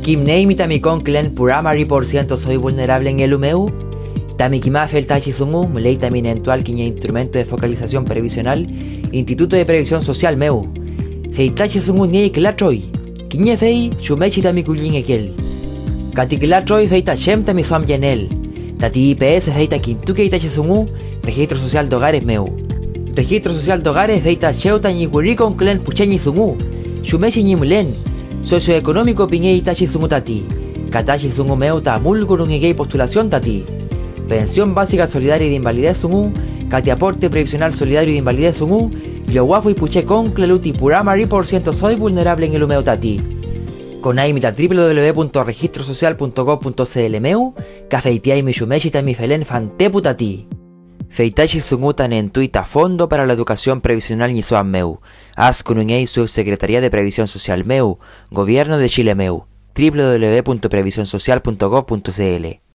Kim Neimi Tamikon Clen Puramari por ciento soy vulnerable en el Umeu. Tamikimafel Tachizungu, Mulei Taminentual Quiña Instrumento de Focalización Previsional, Instituto de Previsión Social Meu. Fei Tachizungu Niei Clatroy, Quiñe Fei, Shumechi Tamikulin Ekel. Caticlatroy Fei Tachem Tamisom Yenel. Tati IPS Fei Taquintuque Tachizungu, Registro Social de Hogares Meu. Registro Social de Hogares Fei Tacheuta Nikurikon Clen Pucheñi Zungu, Shumechi Nimulen. Socioeconómico Piñei Tachizungu Tati. Katachizungu Meu Tamulgurun Egei Postulación Tati. Pensión básica solidaria y de invalidez Zungu, Cati aporte previsional solidario y de invalidez Zungu, Yowafu y Puche con Cleluti Puramari por ciento soy vulnerable en el Umeu Tati. Conaimita www.registrosocial.gov.cl Meu, Cafeipia y Mishumechi Tamifelen Fantepu Tati. Feitachi Zungu en tuita Fondo para la Educación Previsional Nizuan Meu, Askunungei Subsecretaría de Previsión Social Meu, Gobierno de Chile Meu, www.previsionsocial.gov.cl.